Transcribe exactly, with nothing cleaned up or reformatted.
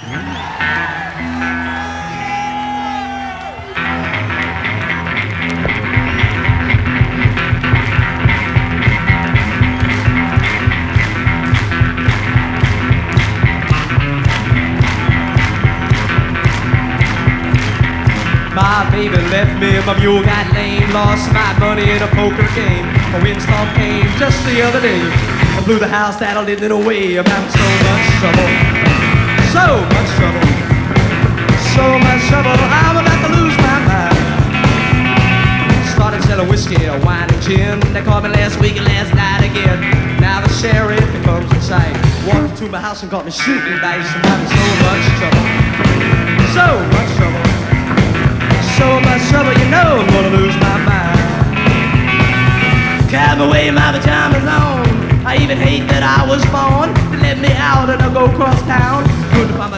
My baby left me, my mule got lame. Lost my money in a poker game. A windstorm came just the other day. I blew the house that I lived in away. I'm having so much trouble, so much trouble, so much trouble. I'm about to lose my mind. Started selling whiskey, wine and gin. They called me last week and last night again. Now the sheriff comes in sight. Walked into my house and got me shooting dice. I'm having so much trouble, so much trouble, so much trouble, you know I'm gonna lose my mind. Carried me away, my pajamas on. I even hate that I was born. They let me out and I go across town. Couldn't find my